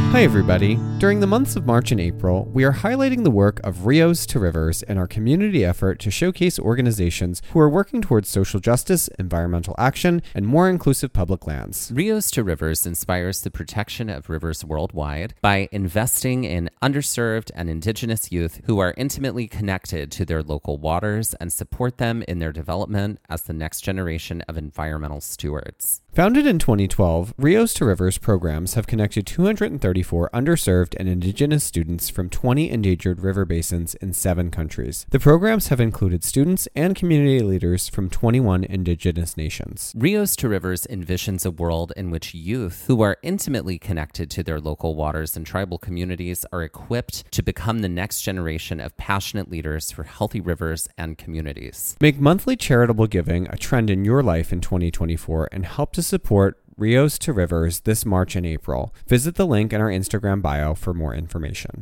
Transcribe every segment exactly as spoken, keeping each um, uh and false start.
Hi everybody. During the months of March and April, we are highlighting the work of Rios to Rivers in our community effort to showcase organizations who are working towards social justice, environmental action, and more inclusive public lands. Rios to Rivers inspires the protection of rivers worldwide by investing in underserved and indigenous youth who are intimately connected to their local waters and support them in their development as the next generation of environmental stewards. Founded in twenty twelve, Rios to Rivers programs have connected two hundred thirty-four underserved and indigenous students from twenty endangered river basins in seven countries. The programs have included students and community leaders from twenty-one indigenous nations. Rios to Rivers envisions a world in which youth who are intimately connected to their local waters and tribal communities are equipped to become the next generation of passionate leaders for healthy rivers and communities. Make monthly charitable giving a trend in your life in twenty twenty-four and help to support Rios to Rivers this March and April. Visit the link in our Instagram bio for more information.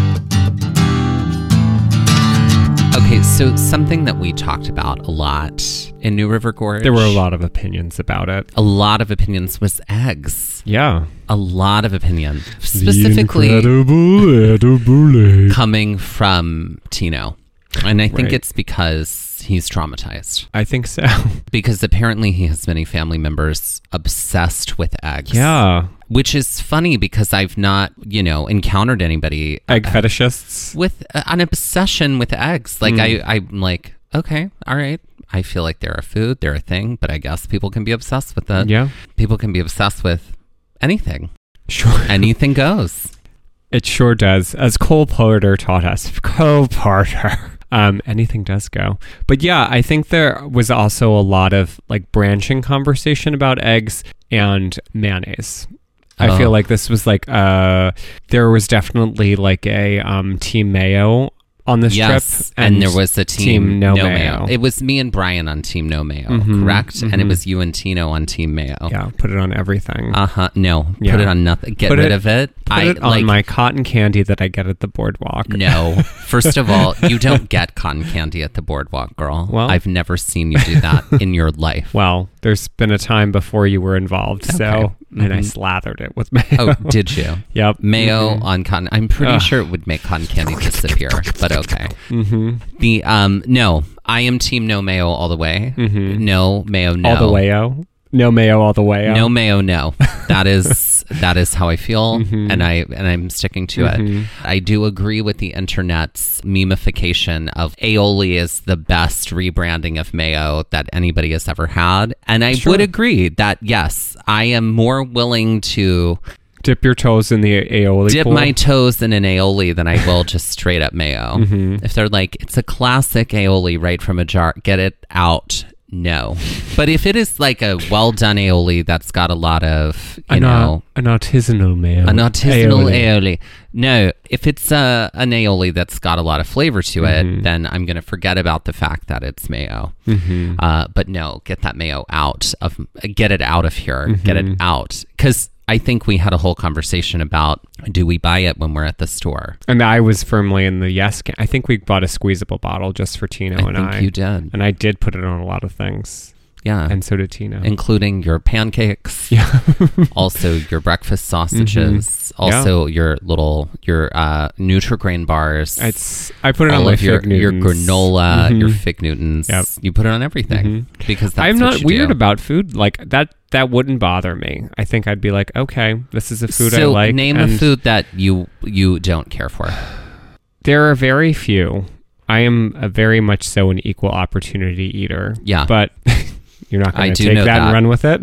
Okay, so something that we talked about a lot in New River Gorge. There were a lot of opinions about it. A lot of opinions was eggs. Yeah. A lot of opinion. Specifically The incredible edible egg. coming from Tino. And I think Right. it's because he's traumatized. I think so. Because apparently he has many family members obsessed with eggs. Yeah. Which is funny because I've not, you know, encountered anybody Egg uh, fetishists. with uh, an obsession with eggs. Like Mm. I, I'm like, okay, all right. I feel like they're a food, they're a thing, but I guess people can be obsessed with it. Yeah. People can be obsessed with anything. Sure. Anything goes. It sure does. As Cole Porter taught us. Cole Porter. Um, anything does go. But yeah, I think there was also a lot of like branching conversation about eggs and mayonnaise. I Oh. feel like this was like uh there was definitely like a um team mayo on this Yes, trip. and, there was a team, team no mayo. It was me and Brian on Team No Mayo, Mhm, correct? And it mhm. was you and Tino on Team Mayo. Yeah, put it on everything. Uh huh. No, Yeah. put it on nothing. Get Put rid it- of it. Put I it on like. my cotton candy that I get at the boardwalk. No. First of all, you don't get cotton candy at the boardwalk, girl. Well- I've never seen you do that in your life. Well, there's been a time before you were involved, so Okay. and I Mhm. slathered it with mayo. Oh, did you? Yep. Mayo Mhm. on cotton. I'm pretty Ugh. sure it would make cotton candy disappear, but okay. Mhm. The um no, I am Team No Mayo all the way. Mhm. No mayo, no. All the way-o. No mayo all the way. No mayo, no. That is that is how I feel, Mhm. and I and I'm sticking to Mhm. it. I do agree with the internet's memification of aioli is the best rebranding of mayo that anybody has ever had, and I Sure. would agree that yes, I am more willing to Dip your toes in the aioli dip pool. my toes in an aioli than I will just straight up mayo. Mhm. If they're like, it's a classic aioli right from a jar, get it out. No. But if it is like a well done aioli that's got a lot of, you an, know, an artisanal mayo. an artisanal aioli. No, if it's a, an aioli that's got a lot of flavor to it, Mhm. then I'm going to forget about the fact that it's mayo. Mhm. Uh, but no, get that mayo out of, get it out of here. Get it Mhm. out. Because I think we had a whole conversation about, do we buy it when we're at the store? And I was firmly in the yes camp. I think we bought a squeezable bottle just for Tino I and think I. you did. And I did put it on a lot of things. Yeah. And so did Tino. Including your pancakes, yeah. also your breakfast sausages, also your little, your uh, Nutri-Grain bars. It's I put it on all my of your, Fig your Newtons. granola, Mhm. your Fig Newtons. Yep. You put it on everything Mhm. because that's I'm what not you weird do. about food like that. That wouldn't bother me. I think I'd be like, okay, this is a food so I like. name a and food that you you don't care for. There are very few. I am a very much so an equal opportunity eater. Yeah. But you're not I going to do take know that, that. and run with it.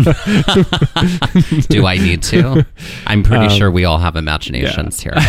Do I need to? I'm pretty Um, sure we all have imaginations here.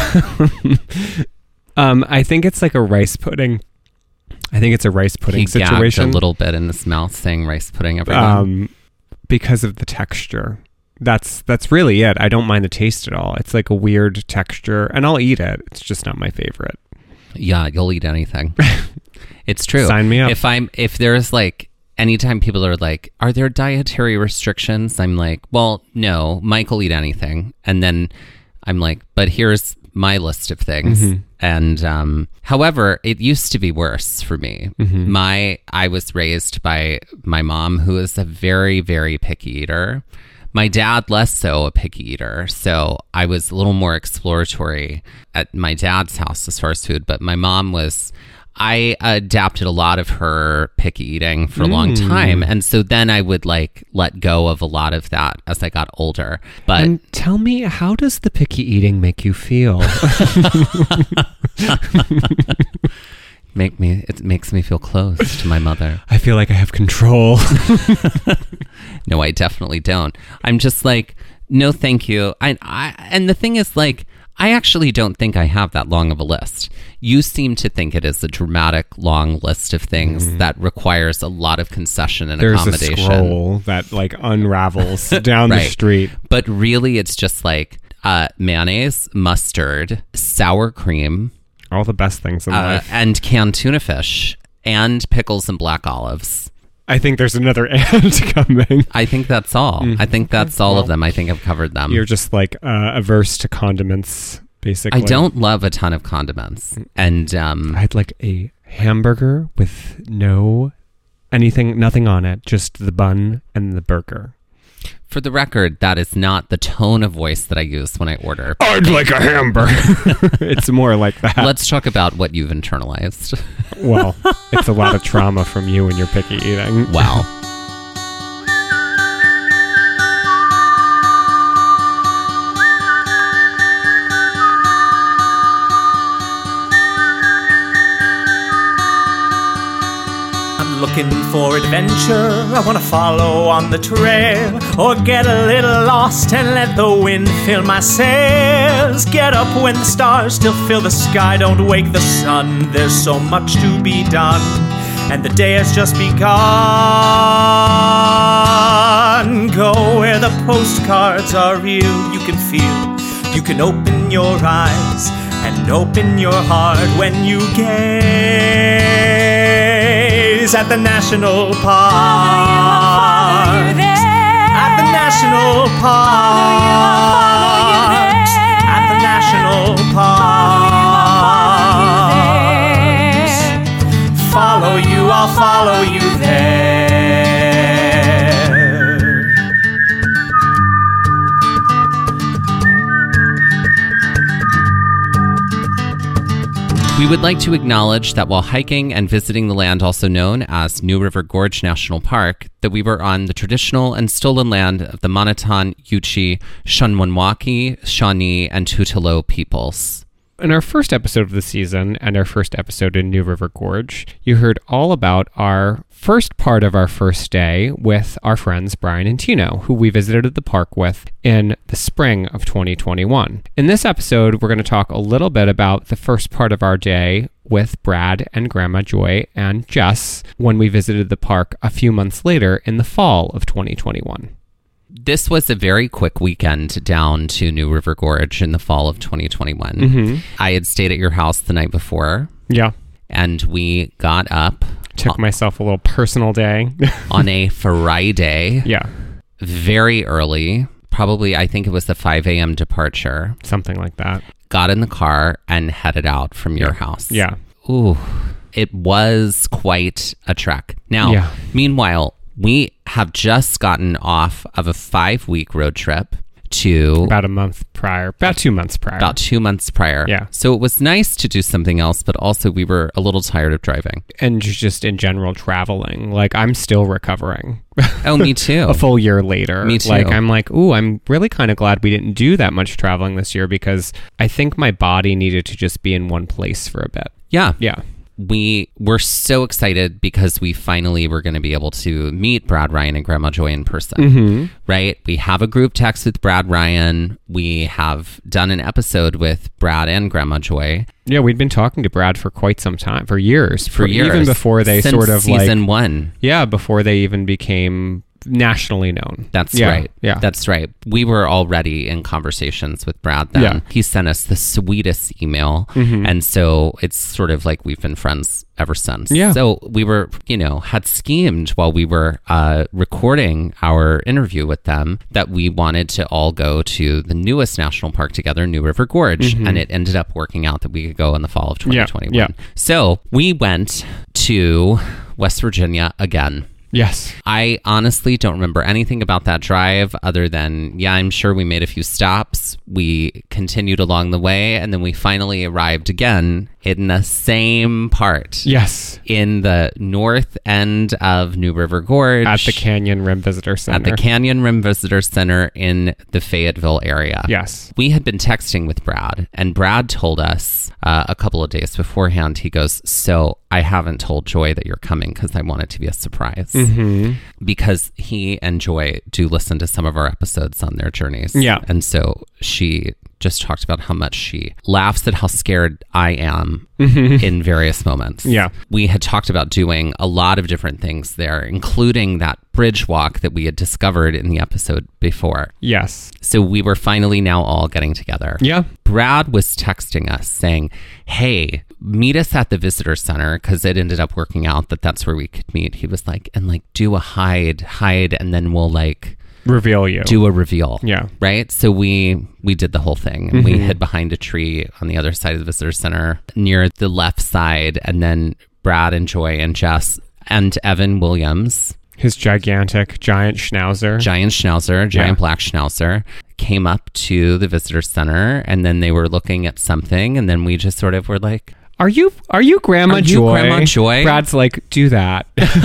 um, I think it's like a rice pudding. I think it's a rice pudding He gagged situation. a little bit in his mouth saying rice pudding, everyone. um, because of the texture. That's that's really it. I don't mind the taste at all. It's like a weird texture, and I'll eat it. It's just not my favorite. Yeah, you'll eat anything. It's true. Sign me up. If I'm if there's like anytime people are like, are there dietary restrictions? I'm like, well, no, Mike will eat anything. And then I'm like, but here's my list of things. Mhm. And um however, it used to be worse for me. Mhm. My I was raised by my mom, who is a very, very picky eater. My dad, less so a picky eater. So I was a little more exploratory at my dad's house as far as food. But my mom was, I adapted a lot of her picky eating for a mm. long time. And so then I would like let go of a lot of that as I got older. But and tell me, how does the picky eating make you feel? Make me, it makes me feel close to my mother. I feel like I have control. No, I definitely don't. I'm just like, no, thank you. I, I, and the thing is, like, I actually don't think I have that long of a list. You seem to think it is a dramatic, long list of things mm. that requires a lot of concession and There's accommodation. There's a scroll that like unravels down right. the street. But really, it's just like uh, mayonnaise, mustard, sour cream. All the best things in uh, life. And canned tuna fish and pickles and black olives. I think there's another and coming. I think that's all. Mm-hmm. I think that's all well, of them. I think I've covered them. You're just like uh, averse to condiments, basically. I don't love a ton of condiments. And um, I'd like a hamburger with no anything, nothing on it, just the bun and the burger. For the record, that is not the tone of voice that I use when I order. I'd like a hamburger. It's more like that. Let's talk about what you've internalized. Well, it's a lot of trauma from you and your picky eating. Wow. Looking for adventure, I want to follow on the trail, or get a little lost and let the wind fill my sails. Get up when the stars still fill the sky, don't wake the sun. There's so much to be done, and the day has just begun. Go where the postcards are real, you can feel, you can open your eyes and open your heart when you gaze at the national park. Follow you, I'll follow you there. At the national park. At the national park. Follow you, I'll follow you there. We would like to acknowledge that while hiking and visiting the land also known as New River Gorge National Park, that we were on the traditional and stolen land of the Manitan, Yuchi, Shanwanwaki, Shawnee, and Tutelo peoples. In our first episode of the season and our first episode in New River Gorge, you heard all about our first part of our first day with our friends Brian and Tino, who we visited at the park with in the spring of twenty twenty-one. In this episode, we're going to talk a little bit about the first part of our day with Brad and Grandma Joy and Jess when we visited the park a few months later in the fall of twenty twenty-one. This was a very quick weekend down to New River Gorge in the fall of twenty twenty-one. Mm-hmm. I had stayed at your house the night before. Yeah. And we got up. Took on, myself a little personal day. on a Friday. Yeah. Very early. Probably, I think it was the five a.m. departure. Something like that. Got in the car and headed out from yeah. your house. Yeah. Ooh. It was quite a trek. Now, yeah. meanwhile, we have just gotten off of a five-week road trip to... About a month prior. About two months prior. About two months prior. Yeah. So it was nice to do something else, but also we were a little tired of driving. And just in general traveling. Like, I'm still recovering. Oh, me too. A full year later. Me too. Like, I'm like, ooh, I'm really kind of glad we didn't do that much traveling this year because I think my body needed to just be in one place for a bit. Yeah. Yeah. We were so excited because we finally were going to be able to meet Brad Ryan and Grandma Joy in person, mm-hmm. right? We have a group text with Brad Ryan. We have done an episode with Brad and Grandma Joy. Yeah, we'd been talking to Brad for quite some time, for years. For, for years. Even before they Since sort of season like... season one. Yeah, before they even became nationally known. That's yeah, right. Yeah. That's right. We were already in conversations with Brad then. Yeah. He sent us the sweetest email. Mm-hmm. And so it's sort of like we've been friends ever since. Yeah. So we were, you know, had schemed while we were uh, recording our interview with them that we wanted to all go to the newest national park together, New River Gorge. Mm-hmm. And it ended up working out that we could go in the fall of twenty twenty-one. Yeah. Yeah. So we went to West Virginia again. Yes. I honestly don't remember anything about that drive other than, yeah, I'm sure we made a few stops. We continued along the way, and then we finally arrived again in the same part. Yes. In the north end of New River Gorge. At the Canyon Rim Visitor Center. At the Canyon Rim Visitor Center in the Fayetteville area. Yes. We had been texting with Brad, and Brad told us uh, a couple of days beforehand, he goes, so I haven't told Joy that you're coming because I want it to be a surprise. Mm-hmm. Because he and Joy do listen to some of our episodes on their journeys. Yeah. And so she just talked about how much she laughs at how scared I am mm-hmm. in various moments. Yeah. We had talked about doing a lot of different things there, including that bridge walk that we had discovered in the episode before. Yes. So we were finally now all getting together. Yeah. Brad was texting us saying, hey, meet us at the visitor center, because it ended up working out that that's where we could meet. He was like, and like do a hide, hide, and then we'll like reveal you. do a reveal. Yeah. Right. So we we did the whole thing, and Mm-hmm. we hid behind a tree on the other side of the visitor center near the left side, and then Brad and Joy and Jess and Evan Williams, his gigantic giant schnauzer. giant schnauzer, giant Yeah. black schnauzer, came up to the visitor center, and then they were looking at something, and then we just sort of were like, Are you are you Grandma Are you Joy? Grandma Joy? Brad's like, do that.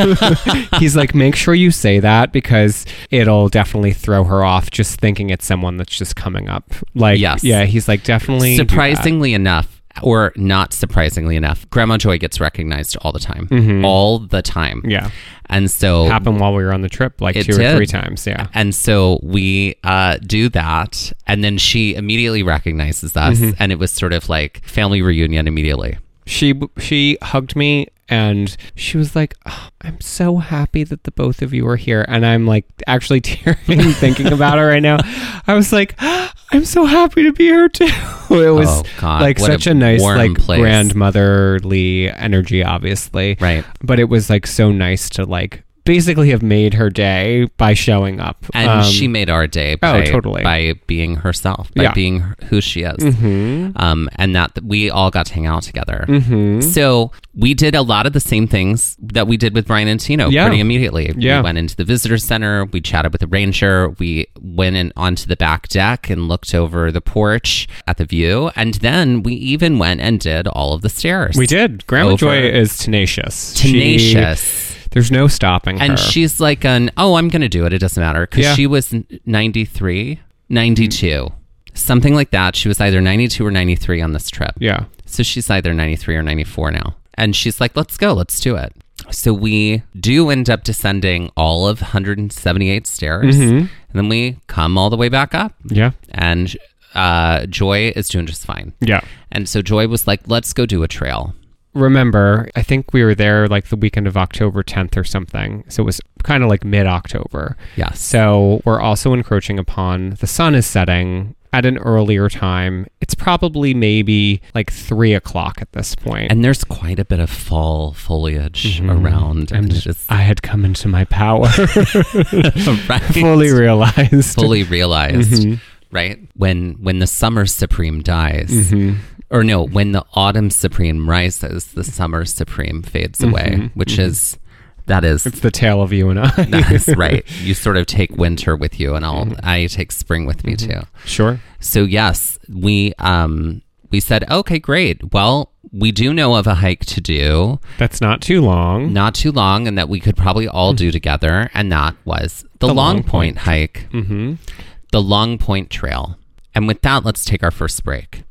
He's like, make sure you say that because it'll definitely throw her off just thinking it's someone that's just coming up. Like, Yes. yeah, he's like, definitely. do that. surprisingly enough, or not surprisingly enough, Grandma Joy gets recognized all the time. Mhm. All the time. Yeah. And so Happened while we were on the trip, like It two did. or three times. Yeah. And so we uh, do that, and then she immediately recognizes us, Mm-hmm. and it was sort of like family reunion immediately. She she hugged me and she was like, oh, I'm so happy that the both of you are here. And I'm like actually tearing thinking about it right now. I was like, I'm so happy to be here too. It was Oh, God, like what such a a, nice warm like place. grandmotherly energy, obviously. Right. But it was like so nice to like basically have made her day by showing up. And Um, she made our day oh, by, totally. by being herself, by Yeah. being who she is. Mhm. Um, and that we all got to hang out together. Mhm. So we did a lot of the same things that we did with Brian and Tino Yeah. pretty immediately. Yeah. We went into the visitor center. We chatted with the ranger. We went in onto the back deck and looked over the porch at the view. And then we even went and did all of the stairs. We did. Grandma Over- Joy is tenacious. Tenacious. She, there's no stopping her. And she's like, an, oh, I'm going to do it. It doesn't matter. Because Yeah. she was ninety-three, ninety-two, something like that. She was either ninety-two or ninety-three on this trip. Yeah. So she's either ninety-three or ninety-four now. And she's like, let's go, let's do it. So we do end up descending all of one hundred seventy-eight stairs. Mhm. And then we come all the way back up. Yeah. And uh, Joy is doing just fine. Yeah. And so Joy was like, let's go do a trail. Remember, I think we were there like the weekend of October tenth or something. So it was kind of like mid-October. Yes. So we're also encroaching upon the sun is setting at an earlier time. It's probably maybe like three o'clock at this point. And there's quite a bit of fall foliage Mhm. around. And And it is I had come into my power. right. Fully realized. fully realized, Mhm. right? When when the summer supreme dies, Mhm. or no, when the autumn supreme rises, the summer supreme fades away, Mhm. which Mhm. is that is It's the tale of you and I. that's right. You sort of take winter with you, and I'll I take spring with me too. Sure. So yes, we um we said, okay, great. Well, we do know of a hike to do, That's not too long. not too long, and that we could probably all do together, and that was the, The Long Long Point Point. hike, Mm-hmm. the Long Point Trail. And with that, let's take our first break.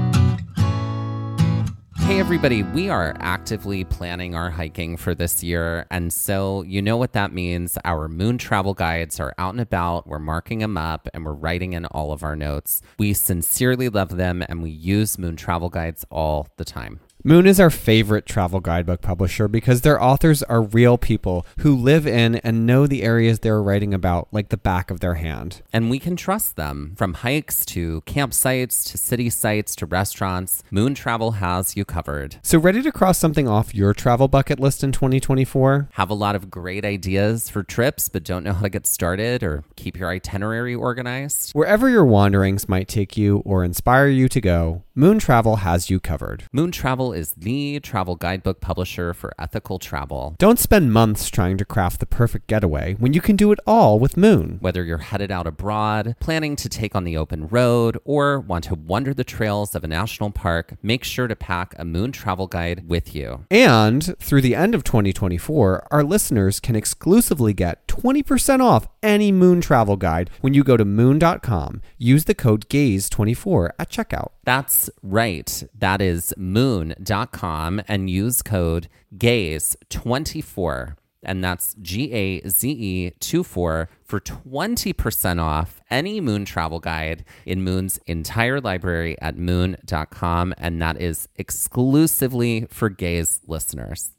Hey everybody, we are actively planning our hiking for this year, and so you know what that means. Our Moon travel guides are out and about, we're marking them up, and we're writing in all of our notes. We sincerely love them, and we use Moon travel guides all the time. Moon is our favorite travel guidebook publisher because their authors are real people who live in and know the areas they're writing about like the back of their hand. And we can trust them. From hikes to campsites to city sites to restaurants, Moon Travel has you covered. So ready to cross something off your travel bucket list in twenty twenty-four? Have a lot of great ideas for trips, but don't know how to get started or keep your itinerary organized? Wherever your wanderings might take you or inspire you to go, Moon Travel has you covered. Moon Travel is the travel guidebook publisher for ethical travel. Don't spend months trying to craft the perfect getaway when you can do it all with Moon. Whether you're headed out abroad, planning to take on the open road, or want to wander the trails of a national park, make sure to pack a Moon travel guide with you. And through the end of twenty twenty-four, our listeners can exclusively get twenty percent off any Moon travel guide when you go to moon dot com. Use the code gaze twenty-four at checkout. That's right. That is moon dot com and use code gaze twenty-four. And that's G A Z E twenty-four for twenty percent off any Moon travel guide in Moon's entire library at moon dot com. And that is exclusively for Gaze listeners.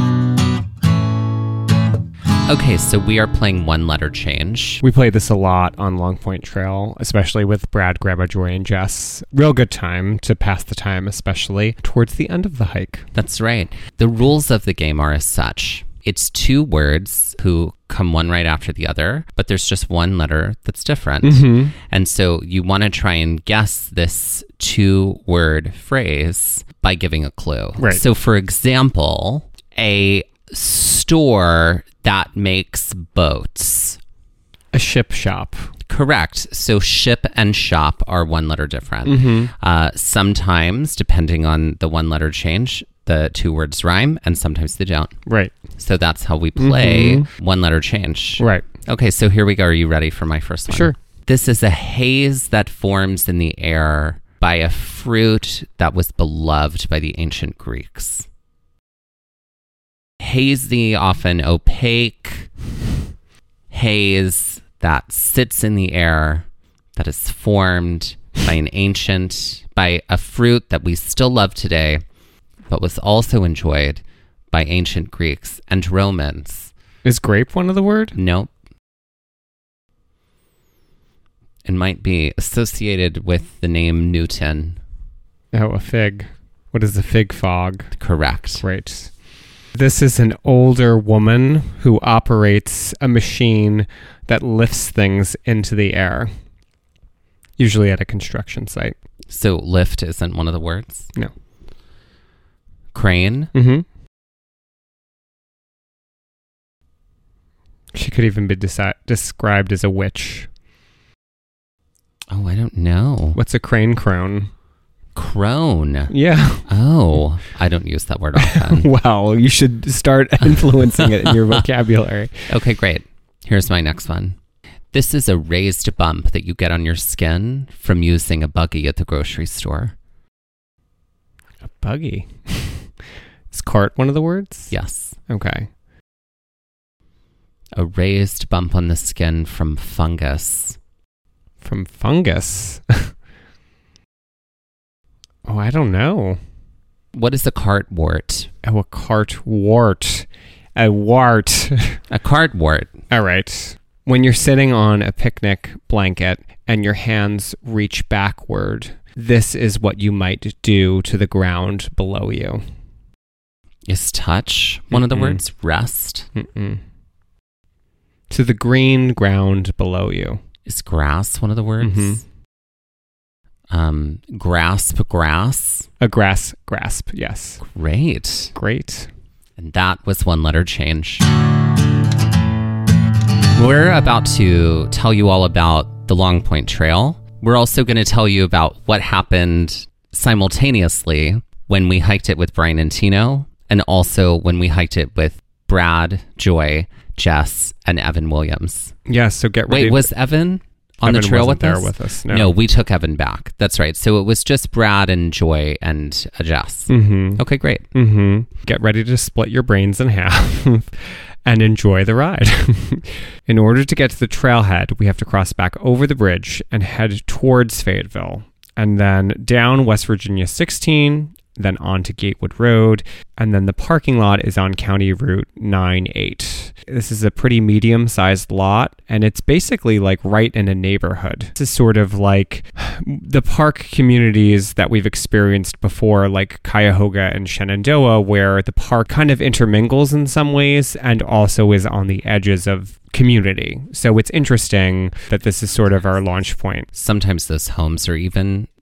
Okay, so we are playing One Letter Change. We play this a lot on Long Point Trail, especially with Brad, Grandma Joy, and Jess. Real good time to pass the time, especially towards the end of the hike. That's right. The rules of the game are as such. It's two words who come one right after the other, but there's just one letter that's different. Mm-hmm. And so you want to try and guess this two-word phrase by giving a clue. Right. So, for example, a store that makes boats. A ship shop. Correct. So ship and shop are one letter different. Mm-hmm. Uh, sometimes, depending on the one letter change, the two words rhyme, and sometimes they don't. Right. So that's how we play Mm-hmm. one letter change. Right. Okay, so here we go. Are you ready for my first one? Sure. This is a haze that forms in the air by a fruit that was beloved by the ancient Greeks. Hazy, often opaque, haze that sits in the air, that is formed by an ancient, by a fruit that we still love today, but was also enjoyed by ancient Greeks and Romans. Is grape one of the word? Nope. It might be associated with the name Newton. Oh, a fig. What is a fig fog? Correct. Right. This is an older woman who operates a machine that lifts things into the air, usually at a construction site. So lift isn't one of the words? No. Crane? Mm-hmm. She could even be desi- described as a witch. Oh, I don't know. What's a crane crone? Crone. Yeah. Oh, I don't use that word often. Well, you should start influencing it in your vocabulary. Okay, great. Here's my next one. This is a raised bump that you get on your skin from using a buggy at the grocery store. A buggy. Is cart one of the words? Yes. Okay. A raised bump on the skin from fungus. From fungus. Oh, I don't know. What is a cartwort? Oh, a cartwort. A wart. A cartwort. All right. When you're sitting on a picnic blanket and your hands reach backward, this is what you might do to the ground below you. Is touch one of the Mm-mm. words? Rest? Mm-mm. To the green ground below you. Is grass one of the words? Mhm. Um, grasp, grass. A grass grasp, yes. Great. Great. And that was one letter change. We're about to tell you all about the Long Point Trail. We're also going to tell you about what happened simultaneously when we hiked it with Brian and Tino, and also when we hiked it with Brad, Joy, Jess, and Evan Williams. Yeah, so get ready. Wait, was Evan on Evan the trail wasn't with there us? with us, no. No, we took Evan back. That's right. So it was just Brad and Joy and uh, Jess. Mm-hmm. Okay, great. Mm-hmm. Get ready to split your brains in half and enjoy the ride. In order to get to the trailhead, we have to cross back over the bridge and head towards Fayetteville, and then down West Virginia sixteen, then on to Gatewood Road, and then the parking lot is on County Route ninety-eight. This is a pretty medium-sized lot, and it's basically like right in a neighborhood. This is sort of like the park communities that we've experienced before, like Cuyahoga and Shenandoah, where the park kind of intermingles in some ways and also is on the edges of community. So it's interesting that this is sort of our launch point. Sometimes those homes are even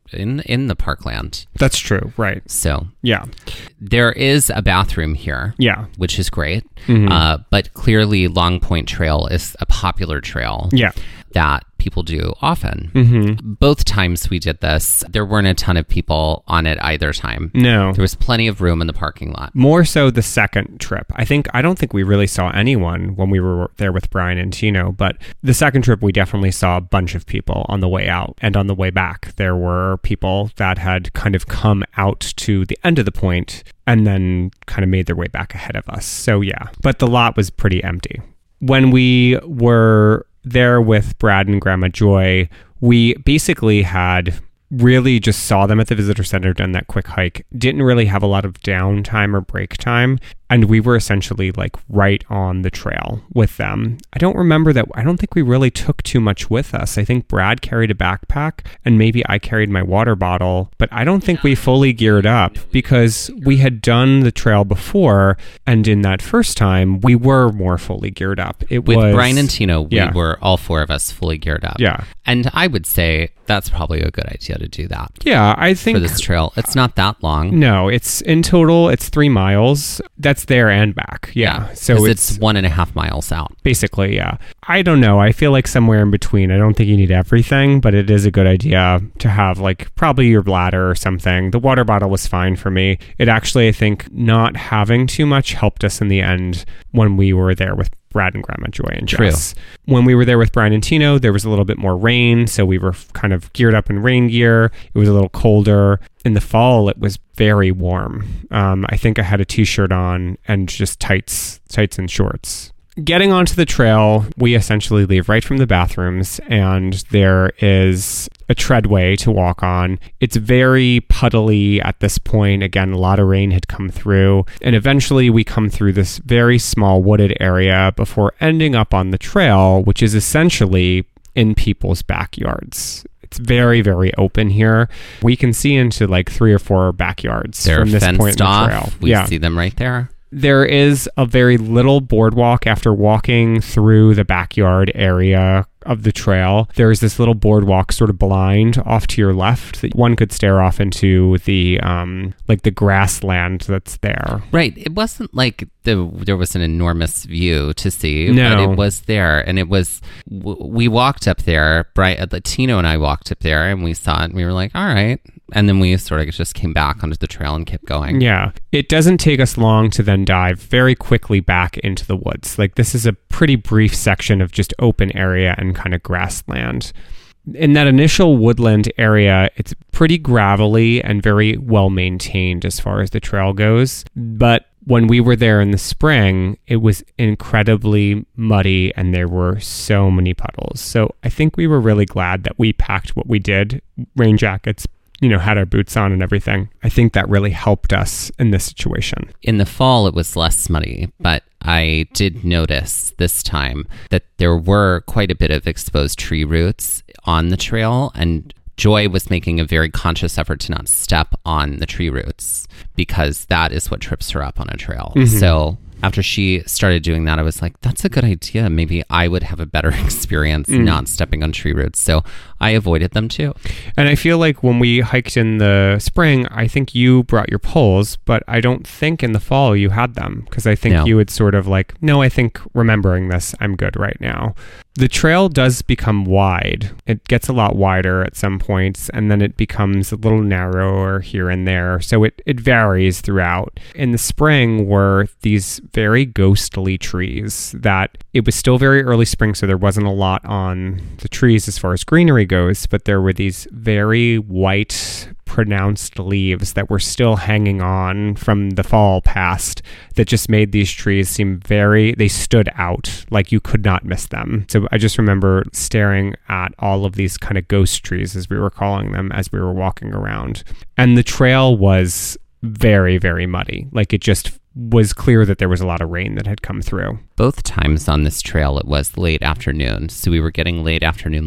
in in the parkland. That's true, right. So Yeah. there is a bathroom here, Yeah. which is great. Mhm. Uh, but clearly Long Point Trail is a popular trail Yeah. that people do often. Mm-hmm. Both times we did this, there weren't a ton of people on it either time. No. There was plenty of room in the parking lot. More so the second trip. I think I don't think we really saw anyone when we were there with Brian and Tino, but the second trip we definitely saw a bunch of people on the way out, and on the way back there were people that had kind of come out to the end of the point and then kind of made their way back ahead of us. So yeah, but the lot was pretty empty. When we were there with Brad and Grandma Joy, we basically had really just saw them at the visitor center, done that quick hike, didn't really have a lot of downtime or break time, and we were essentially like right on the trail with them. I don't remember that. I don't think we really took too much with us. I think Brad carried a backpack and maybe I carried my water bottle, but I don't think we fully geared up because we had done the trail before, and in that first time we were more fully geared up. It With was Brian and Tino, we yeah. were all four of us fully geared up. Yeah. And I would say that's probably a good idea to do that Yeah, I think for this trail. It's not that long. No, it's in total, it's three miles. That's there and back. Yeah. So 'cause it's, it's one and a half miles out. basically, yeah. I don't know. I feel like somewhere in between. I don't think you need everything, but it is a good idea to have like probably your bladder or something. The water bottle was fine for me. It actually, I think, not having too much helped us in the end when we were there with Brad and Grandma Joy and True. Jess. When we were there with Brian and Tino, there was a little bit more rain, so we were f- kind of geared up in rain gear. It was a little colder. In the fall, it was very warm. Um, I think I had a t-shirt on and just tights, tights and shorts. Getting onto the trail, we essentially leave right from the bathrooms, and there is a treadway to walk on. It's very puddly at this point. Again, a lot of rain had come through, and eventually we come through this very small wooded area before ending up on the trail, which is essentially in people's backyards. It's very, very open here. We can see into like three or four backyards They're from this fenced point in the off. trail. We yeah. see them right there. There is a very little boardwalk after walking through the backyard area of the trail. There's this little boardwalk sort of blind off to your left that one could stare off into the um like the grassland that's there. Right. It wasn't like the there was an enormous view to see, No. but it was there. And it was, w- we walked up there, Bright, Latino and I walked up there and we saw it and we were like, all right. And then we sort of just came back onto the trail and kept going. Yeah. It doesn't take us long to then dive very quickly back into the woods. Like this is a pretty brief section of just open area and kind of grassland. In that initial woodland area, it's pretty gravelly and very well maintained as far as the trail goes. But when we were there in the spring, it was incredibly muddy and there were so many puddles. So I think we were really glad that we packed what we did, rain jackets, you know, had our boots on and everything. I think that really helped us in this situation. In the fall, it was less muddy, but I did notice this time that there were quite a bit of exposed tree roots on the trail, and Joy was making a very conscious effort to not step on the tree roots because that is what trips her up on a trail. Mm-hmm. So after she started doing that, I was like, that's a good idea. Maybe I would have a better experience Mm. not stepping on tree roots. So I avoided them too. And I feel like when we hiked in the spring, I think you brought your poles, but I don't think in the fall you had them because I think No. you would sort of like, no, I think remembering this, I'm good right now. The trail does become wide. It gets a lot wider at some points, and then it becomes a little narrower here and there. So it, it varies throughout. In the spring were these very ghostly trees that it was still very early spring, so there wasn't a lot on the trees as far as greenery goes, but there were these very white, pronounced leaves that were still hanging on from the fall past that just made these trees seem very, they stood out like you could not miss them. So I just remember staring at all of these kind of ghost trees, as we were calling them, as we were walking around. And the trail was very, very muddy. Like it just was clear that there was a lot of rain that had come through. Both times on this trail, it was late afternoon. So we were getting late afternoon light.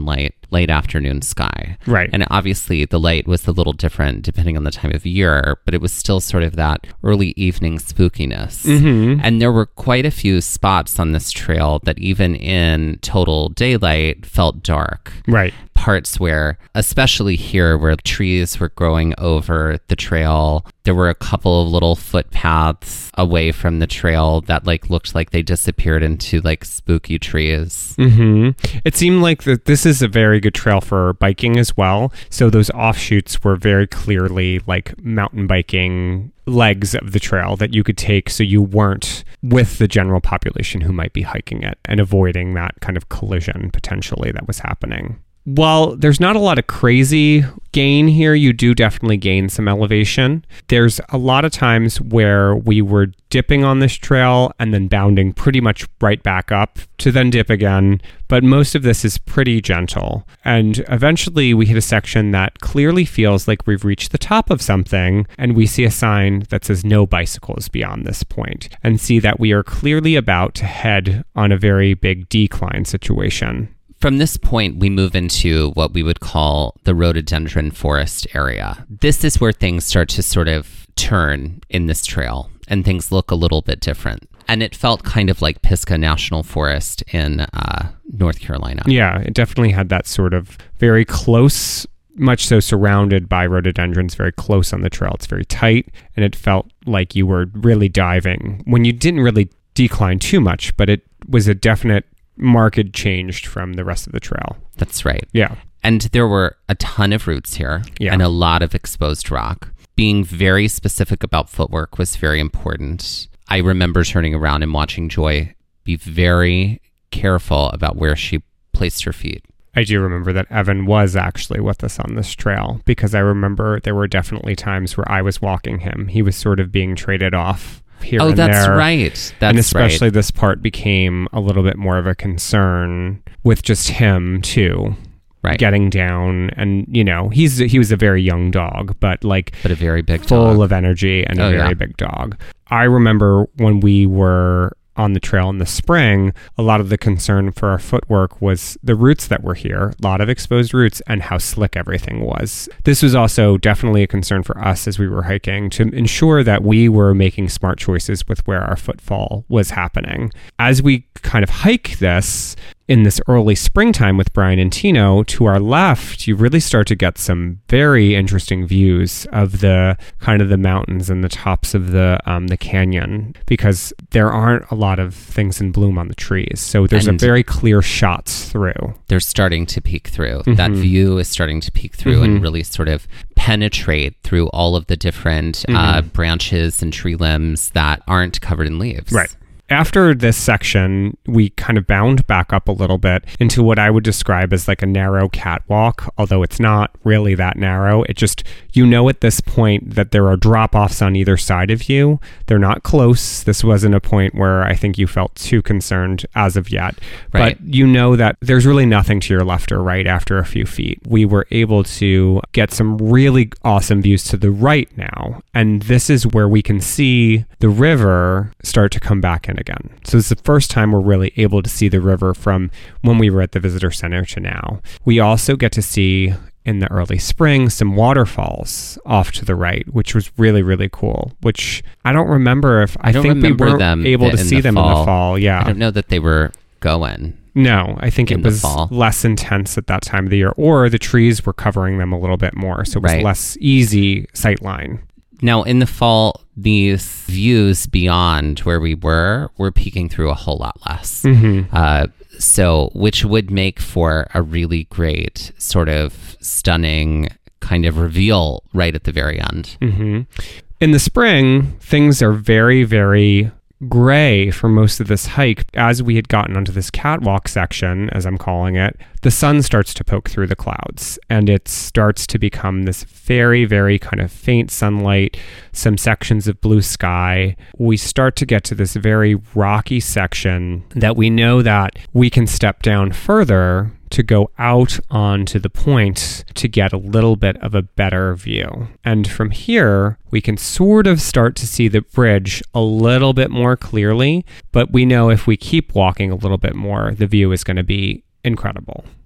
late afternoon sky. Right. And obviously the light was a little different depending on the time of year, but it was still sort of that early evening spookiness. Mm-hmm. And there were quite a few spots on this trail that even in total daylight felt dark. Right. Parts where, especially here where trees were growing over the trail, there were a couple of little footpaths away from the trail that like looked like they disappeared into like spooky trees. Mm-hmm. It seemed like that this is a very good trail for biking as well. So those offshoots were very clearly like mountain biking legs of the trail that you could take, so you weren't with the general population who might be hiking it and avoiding that kind of collision potentially that was happening. While there's not a lot of crazy gain here, you do definitely gain some elevation. There's a lot of times where we were dipping on this trail and then bounding pretty much right back up to then dip again. But most of this is pretty gentle. And eventually we hit a section that clearly feels like we've reached the top of something, and we see a sign that says no bicycles beyond this point, and see that we are clearly about to head on a very big decline situation. From this point, we move into what we would call the rhododendron forest area. This is where things start to sort of turn in this trail, and things look a little bit different. And it felt kind of like Pisgah National Forest in uh, North Carolina. Yeah, it definitely had that sort of very close, much so surrounded by rhododendrons, very close on the trail. It's very tight, and it felt like you were really diving when you didn't really decline too much, but it was a definite marked changed from the rest of the trail. That's right. Yeah. And there were a ton of roots here yeah. and a lot of exposed rock. Being very specific about footwork was very important. I remember turning around and watching Joy be very careful about where she placed her feet. I do remember that Evan was actually with us on this trail, because I remember there were definitely times where I was walking him. He was sort of being traded off here oh, and that's there. right. That's and especially right. this part became a little bit more of a concern with just him too. Right. Getting down, and you know, he's he was a very young dog, but like but a very big full dog. of energy and oh, a very yeah. big dog. I remember when we were on the trail in the spring, a lot of the concern for our footwork was the roots that were here, a lot of exposed roots, and how slick everything was. This was also definitely a concern for us as we were hiking, to ensure that we were making smart choices with where our footfall was happening. As we kind of hike this in this early springtime with Brian and Tino, to our left, you really start to get some very interesting views of the kind of the mountains and the tops of the um, the canyon, because there aren't a lot of things in bloom on the trees. So there's And a very clear shots through. They're starting to peek through. Mm-hmm. That view is starting to peek through Mm-hmm. and really sort of penetrate through all of the different Mm-hmm. uh, branches and tree limbs that aren't covered in leaves. Right. After this section, we kind of bound back up a little bit into what I would describe as like a narrow catwalk, although it's not really that narrow. It just, you know at this point that there are drop-offs on either side of you. They're not close. This wasn't a point where I think you felt too concerned as of yet. Right. But you know that there's really nothing to your left or right after a few feet. We were able to get some really awesome views to the right now. And this is where we can see the river start to come back in again. So it's the first time we're really able to see the river from when we were at the visitor center to now. We also get to see in the early spring some waterfalls off to the right, which was really, really cool, which I don't remember if I, I don't think we remember weren't them able to in see the them fall. in the fall. Yeah. I don't know that they were going. No, I think in it the was fall. less intense at that time of the year, or the trees were covering them a little bit more. So it was Right. less easy sightline. Now, in the fall, these views beyond where we were were peeking through a whole lot less. Mm-hmm. Uh, so, which would make for a really great sort of stunning kind of reveal right at the very end. Mm-hmm. In the spring, things are very, very gray for most of this hike. As we had gotten onto this catwalk section, as I'm calling it, the sun starts to poke through the clouds, and it starts to become this very, very kind of faint sunlight, some sections of blue sky. We start to get to this very rocky section that we know that we can step down further to go out onto the point to get a little bit of a better view. And from here, we can sort of start to see the bridge a little bit more clearly, but we know if we keep walking a little bit more, the view is going to be incredible.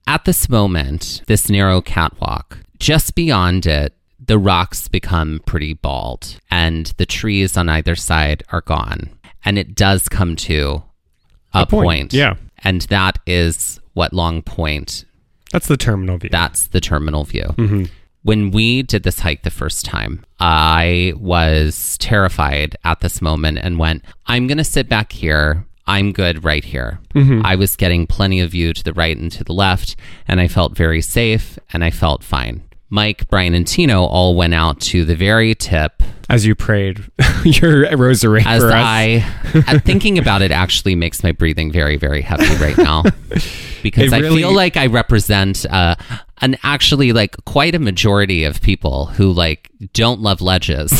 at this moment, this narrow catwalk, just beyond it, the rocks become pretty bald and the trees on either side are gone. And it does come to a, a point. point. Yeah. And that is what Long Point. That's the terminal view. That's the terminal view. Mm-hmm. When we did this hike the first time, I was terrified at this moment and went, I'm going to sit back here. I'm good right here. Mm-hmm. I was getting plenty of view to the right and to the left, and I felt very safe and I felt fine. Mike, Brian, and Tino all went out to the very tip. As you prayed your rosary As for us. I, thinking about it actually makes my breathing very, very heavy right now. Because I really... feel like I represent uh, an actually like quite a majority of people who like don't love ledges.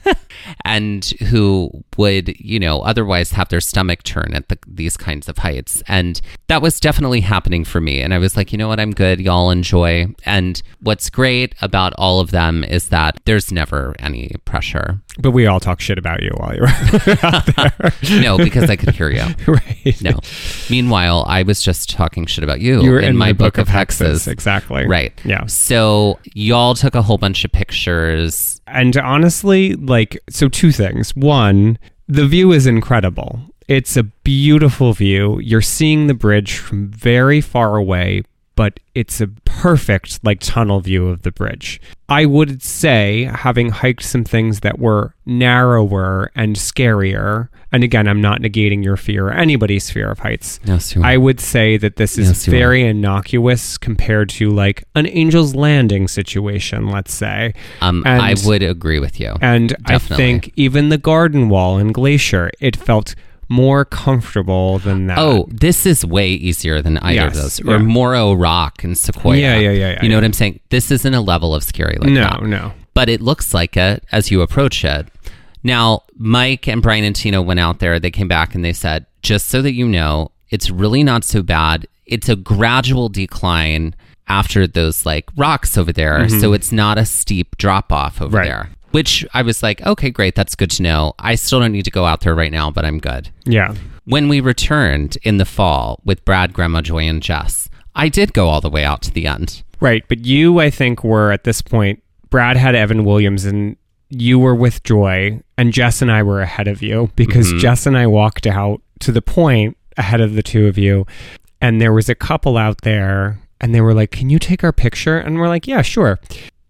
And who would, you know, otherwise have their stomach turn at the, these kinds of heights. And that was definitely happening for me. And I was like, you know what, I'm good. Y'all enjoy. And what's great about all of them is that there's never any pressure. But we all talk shit about you while you're out there. No, because I could hear you. Right. No. Meanwhile, I was just talking shit about you, you were in, in my book, book of hexes. hexes. Exactly. Right. Yeah. So y'all took a whole bunch of pictures. And honestly, like, so two things. One, the view is incredible. It's a beautiful view. You're seeing the bridge from very far away, but it's a perfect, like, tunnel view of the bridge. I would say, having hiked some things that were narrower and scarier, and again, I'm not negating your fear or anybody's fear of heights. Yes, you are. I would say that this is Yes, you very are. innocuous compared to, like, an Angel's Landing situation, let's say. Um, and, I would agree with you. And Definitely. I think even the garden wall in Glacier, it felt more comfortable than that. Oh, this is way easier than either Yes, of those. yeah. Or Morro Rock and Sequoia. Yeah, yeah, yeah, yeah, You know yeah. what I'm saying? This isn't a level of scary like no, that. no. But it looks like it as you approach it. Now, Mike and Brian and Tino went out there. They came back and they said, just so that you know, it's really not so bad. It's a gradual decline after those like rocks over there. Mm-hmm. So it's not a steep drop off over Right. there. Which I was like, okay, great. That's good to know. I still don't need to go out there right now, but I'm good. Yeah. When we returned in the fall with Brad, Grandma Joy, and Jess, I did go all the way out to the end. Right. But you, I think, were at this point, Brad had Evan Williams and you were with Joy, and Jess and I were ahead of you because Mm-hmm. Jess and I walked out to the point ahead of the two of you. And there was a couple out there and they were like, can you take our picture? And we're like, yeah, sure.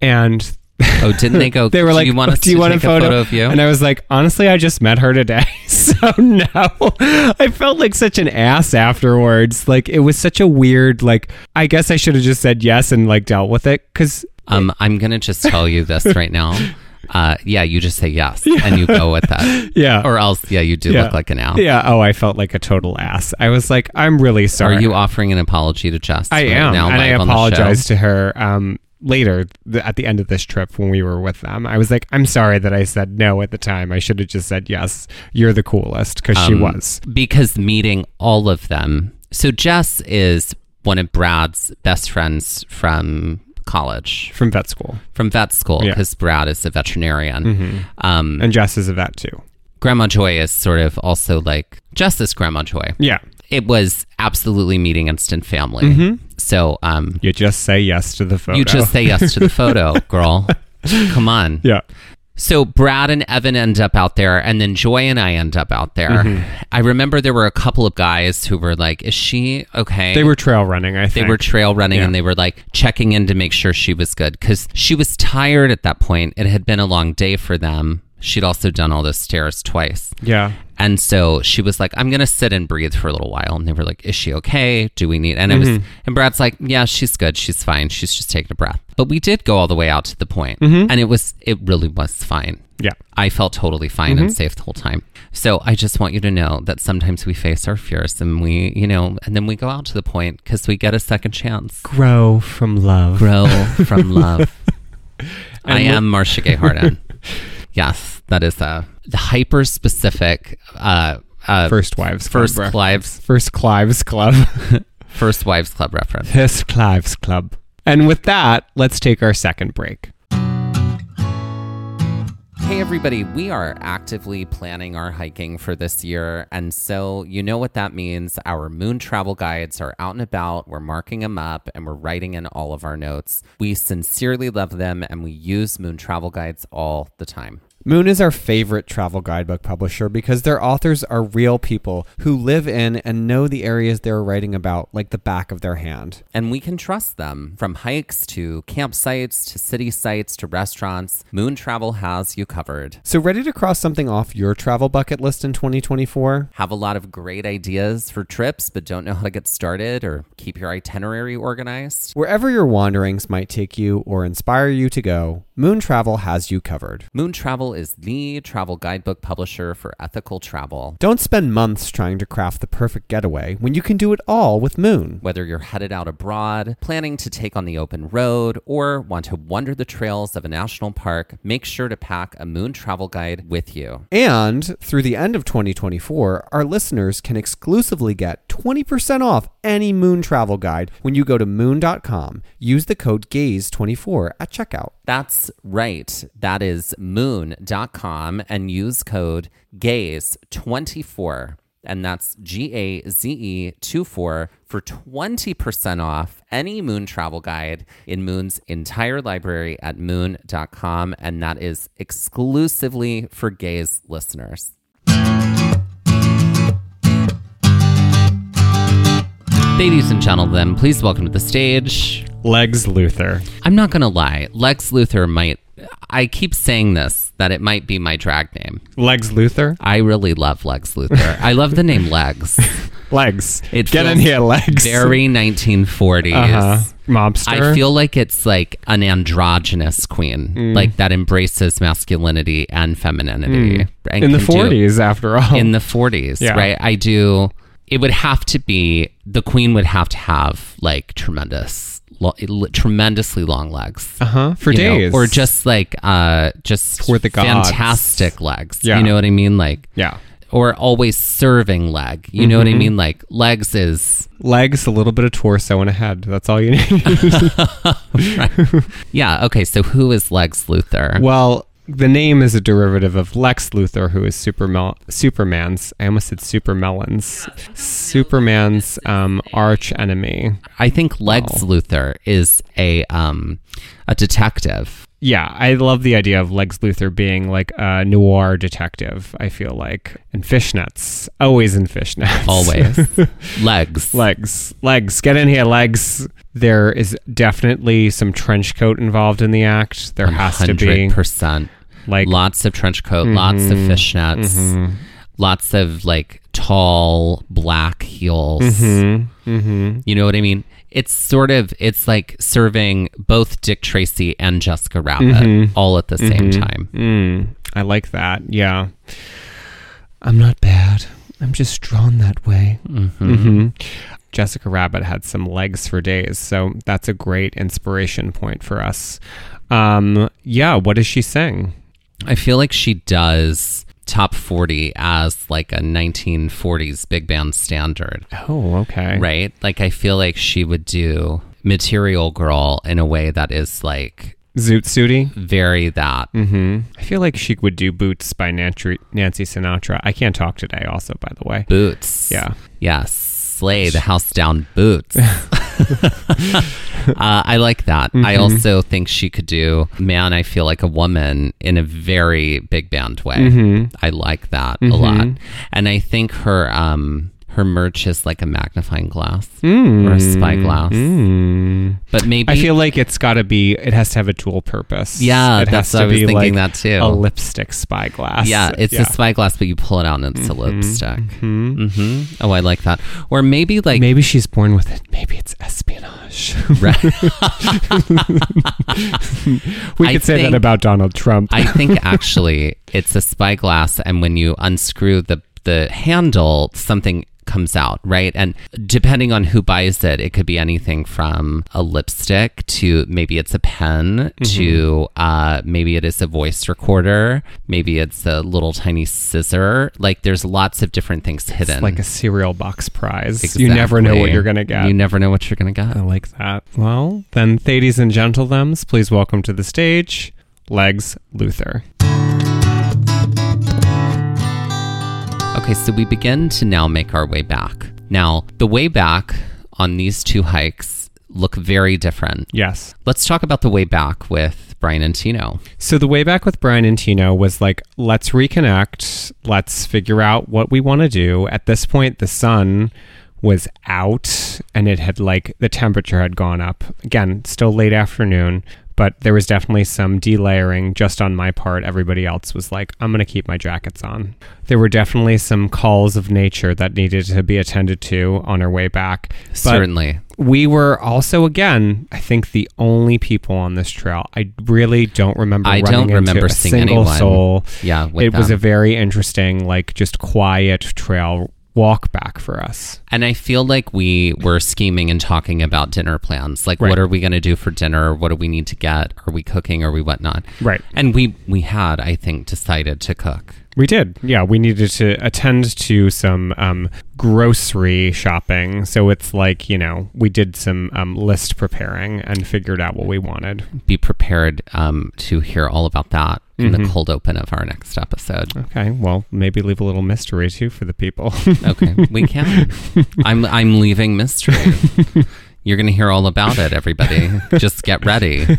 And Oh, didn't they go, they were do like, you want us do you to want take a photo? a photo of you? And I was like, honestly, I just met her today. So no, I felt like such an ass afterwards. Like it was such a weird, like, I guess I should have just said yes and like dealt with it. Cause Um, I'm going to just tell you this right now. Uh, yeah, you just say yes and you go with that. yeah. Or else, yeah, you do yeah. look like an ass. Yeah. Oh, I felt like a total ass. I was like, I'm really sorry. Are you offering an apology to Jess? I right am. now, And I live on the apologize show? to her. Um, later th- at the end of this trip when we were with them, I was like, I'm sorry that I said no at the time. I should have just said yes. You're the coolest, because she Um, was. Because meeting all of them. So Jess is one of Brad's best friends from college, From vet school. from vet school, Yeah. because Brad is a veterinarian. Mm-hmm. Um, And Jess is a vet too. Grandma Joy is sort of also like Jess's Grandma Joy. Yeah. It was absolutely meeting instant family. Mm-hmm. So um, You just say yes to the photo. you just say yes to the photo, girl. Come on. Yeah. So Brad and Evan end up out there, and then Joy and I end up out there. Mm-hmm. I remember there were a couple of guys who were like, is she okay? They were trail running, I They think. were trail running, Yeah. and they were like checking in to make sure she was good, because she was tired at that point. It had been a long day for them. She'd also done all those stairs twice. Yeah. And so she was like, I'm going to sit and breathe for a little while. And they were like, is she okay? Do we need, and it was, and Brad's like, yeah, she's good. She's fine. She's just taking a breath. But we did go all the way out to the point, and it was, it really was fine. Yeah. I felt totally fine and safe the whole time. So I just want you to know that sometimes we face our fears and we, you know, and then we go out to the point because we get a second chance. Grow from love. Grow from love. I And am Marcia Gay Harden. Yes, that is a hyper specific uh, uh, First Wives Club. First ref- Clives First Clives Club. First Wives Club reference. First Clives Club. And with that, let's take our second break. Hey everybody, we are actively planning our hiking for this year, and so you know what that means. Our Moon travel guides are out and about, we're marking them up, and we're writing in all of our notes. We sincerely love them, and we use Moon travel guides all the time. Moon is our favorite travel guidebook publisher because their authors are real people who live in and know the areas they're writing about like the back of their hand. And we can trust them. From hikes to campsites to city sites to restaurants, Moon Travel has you covered. So ready to cross something off your travel bucket list in twenty twenty-four? Have a lot of great ideas for trips, but don't know how to get started or keep your itinerary organized? Wherever your wanderings might take you or inspire you to go, Moon Travel has you covered. Moon Travel is the travel guidebook publisher for ethical travel. Don't spend months trying to craft the perfect getaway when you can do it all with Moon. Whether you're headed out abroad, planning to take on the open road, or want to wander the trails of a national park, make sure to pack a Moon travel guide with you. And through the end of twenty twenty-four, our listeners can exclusively get twenty percent off any Moon travel guide when you go to moon dot com. Use the code gaze twenty-four at checkout. That's right. That is moon dot com and use code gaze twenty-four. And that's G A Z E twenty-four for twenty percent off any Moon travel guide in Moon's entire library at moon dot com. And that is exclusively for Gaze listeners. Ladies and gentlemen, please welcome to the stage Legs Luthor. I'm not going to lie. Lex Luthor might, I keep saying this, that it might be my drag name. Legs Luthor? I really love Lex Luthor. I love the name Legs. Legs. It Get in feels here, Legs. Very nineteen forties. Uh-huh. Mobster. I feel like it's like an androgynous queen, Mm. like that embraces masculinity and femininity. Mm. And in the can do- forties, after all. In the forties, Yeah. right? I do. It would have to be, the queen would have to have like tremendous, lo, tremendously long legs. Uh-huh. For you know, days. or just like, uh, just For the gods. fantastic legs. Yeah. You know what I mean? Like, Yeah. or always serving leg. You know what I Mhm. mean? Like legs is, Legs, a little bit of torso, and a head. That's all you need. right. Yeah. Okay. So who is Lex Luthor? Well, the name is a derivative of Lex Luthor, who is Supermel- Superman's, I almost said Supermelons, Superman's um, arch enemy. I think Lex Oh. Luthor is a, um, a detective. Yeah, I love the idea of Lex Luthor being like a noir detective, I feel like. And fishnets. Always in fishnets. Always. Legs. Legs. Legs. Get in here, Legs. There is definitely some trench coat involved in the act. There has to be. one hundred percent. Like, Lots of trench coat, lots of Mhm, fishnets, mhm. lots of like tall black heels. Mm-hmm, mm-hmm. You know what I mean? It's sort of, it's like serving both Dick Tracy and Jessica Rabbit Mhm. all at the same Mhm. time. Mm, I like that. Yeah. I'm not bad. I'm just drawn that way. Mm-hmm. Mm-hmm. Jessica Rabbit had some legs for days, so that's a great inspiration point for us. Um, yeah, what does she sing? I feel like she does top forty as like a nineteen forties big band standard, Oh, okay. right? Like I feel like she would do Material Girl in a way that is like Zoot Suity? very that. Mm-hmm. I feel like she would do Boots by Nancy, Nancy Sinatra. I can't talk today also, by the way. Boots. Yeah. Yes. Slay the house down Boots. uh, I like that. I Mhm. also think she could do Man, I Feel Like a Woman in a very big band way. Mhm. I like that a Mhm. lot. And I think her um her merch is like a magnifying glass Mm. or a spyglass. Mm. But maybe I feel like it's got to be, it has to have a dual purpose. Yeah, it that's has what I to was be thinking like that too. a lipstick spyglass. Yeah, it's yeah. a spyglass, but you pull it out and it's a lipstick. Mhm. hmm Oh, I like that. Or maybe like Maybe she's born with it. Maybe it's espionage. Right. we I could say think- that about Donald Trump. I think actually it's a spyglass, and when you unscrew the the handle, something comes out, right? And depending on who buys it, it could be anything from a lipstick to maybe it's a pen to uh, maybe it is a voice recorder, maybe it's a little tiny scissor. Like there's lots of different things hidden. It's like a cereal box prize. Exactly. You never know what you're going to get. You never know what you're going to get. I like that. Well, then, ladies and gentlemen, please welcome to the stage, Legs Luthor. Okay, so we begin to now make our way back. Now, the way back on these two hikes look very different. Yes. Let's talk about the way back with Brian and Tino. So the way back with Brian and Tino was like, let's reconnect. Let's figure out what we want to do. At this point, the sun was out and it had like, the temperature had gone up. Again, still late afternoon, but there was definitely some delayering just on my part. Everybody else was like, I'm going to keep my jackets on. There were definitely some calls of nature that needed to be attended to on our way back. But Certainly. we were also, again, I think the only people on this trail. I really don't remember I running don't remember into a seeing single anyone. soul. Yeah, with It was them. a very interesting, like just quiet trail walk back for us. And I feel like we were scheming and talking about dinner plans. Like, Right. what are we going to do for dinner? What do we need to get? Are we cooking? Are we whatnot? Right. And we, we had, I think, decided to cook. We did. Yeah, we needed to attend to some um, grocery shopping. So it's like, you know, we did some um, list preparing and figured out what we wanted. Be prepared um, to hear all about that in Mm-hmm. the cold open of our next episode. Okay, well, maybe leave a little mystery too for the people. Okay, we can. I'm I'm leaving mystery. You're going to hear all about it, everybody. Just get ready.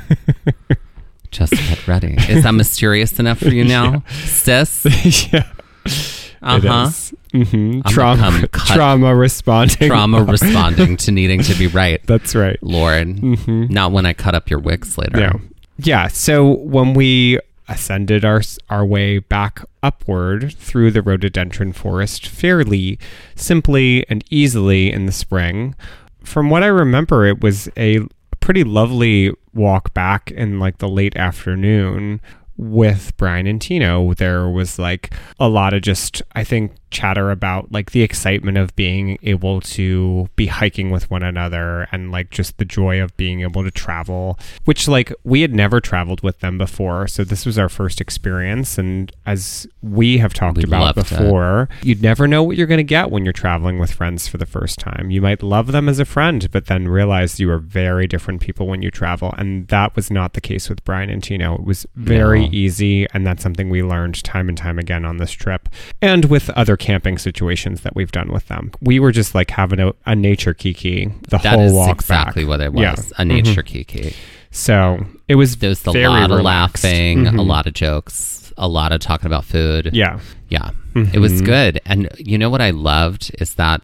Just get ready. Is that mysterious enough for you now, sis? Yeah, Uh it huh. is. Mm-hmm. I'm Trauma, gonna come cut- trauma responding. Trauma responding to needing to be right. That's right. Lord, Mm-hmm. not when I cut up your wigs later. Yeah. Yeah. So when we ascended our our way back upward through the rhododendron forest fairly simply and easily in the spring, from what I remember, it was a pretty lovely walk back in like the late afternoon with Brian and Tino. There was like a lot of just, I think, chatter about like the excitement of being able to be hiking with one another and like just the joy of being able to travel, which like we had never traveled with them before. So this was our first experience. And as we have talked We about loved it. before, you'd never know what you're going to get when you're traveling with friends for the first time. You might love them as a friend, but then realize you are very different people when you travel. And that was not the case with Brian and Tino. It was very No. easy. And that's something we learned time and time again on this trip and with other camping situations that we've done with them. We were just like having a, a nature kiki the That whole is walk exactly back. what it was. Yeah. A nature kiki. So it was There was a very lot of relaxed. laughing, a Mhm. lot of jokes, a lot of talking about food. Yeah. Yeah. It was Mhm. good. And you know what I loved is that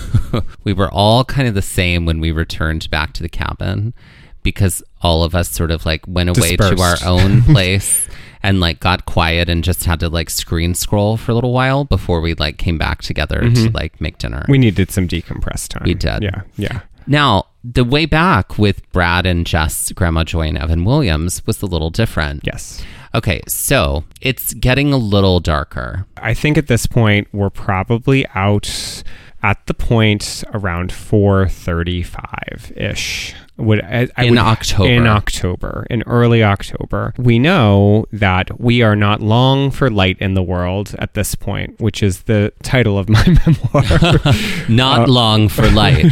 we were all kind of the same when we returned back to the cabin, because all of us sort of like went away to our Dispersed. own place and like got quiet and just had to like screen scroll for a little while before we like came back together to like make dinner. We needed some decompress time. We did. Yeah. Yeah. Now, the way back with Brad and Jess, Grandma Joy and Evan Williams was a little different. Yes. Okay, so it's getting a little darker. I think at this point we're probably out at the point around four thirty-five ish. Would I, I In would- October. In October, in early October, we know that we are not long for light in the world at this point, which is the title of my memoir. Not long for light.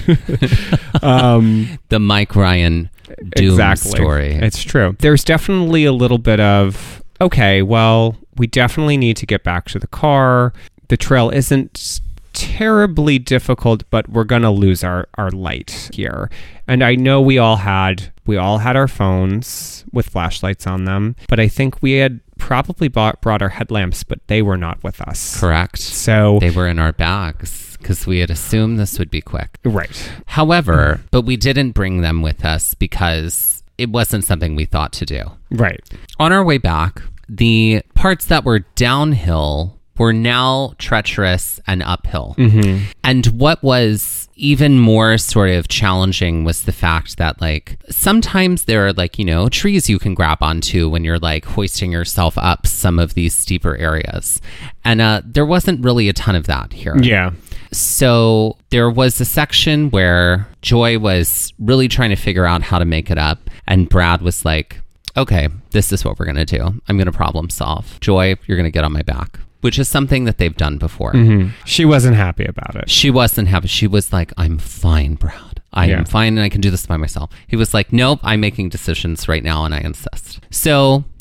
um, The Mike Ryan doom exactly. story. It's true. There's definitely a little bit of, okay, well, we definitely need to get back to the car. The trail isn't terribly difficult, but we're going to lose our, our light here. And I know we all had, we all had our phones with flashlights on them, but I think we had probably bought, brought our headlamps, but they were not with us. Correct. So, They were in our bags because we had assumed this would be quick. right. However, but we didn't bring them with us because it wasn't something we thought to do. Right. On our way back, the parts that were downhill were now treacherous and uphill. Mm-hmm. And what was even more sort of challenging was the fact that, like, sometimes there are, like, you know, trees you can grab onto when you're, like, hoisting yourself up some of these steeper areas. And uh, there wasn't really a ton of that here. Yeah. So there was a section where Joy was really trying to figure out how to make it up. And Brad was like, okay, this is what we're going to do. I'm going to problem solve. Joy, you're going to get on my back, which is something that they've done before. Mm-hmm. She wasn't happy about it. She wasn't happy. She was like, I'm fine, Brad. I Yeah. am fine and I can do this by myself. He was like, nope, I'm making decisions right now and I insist. So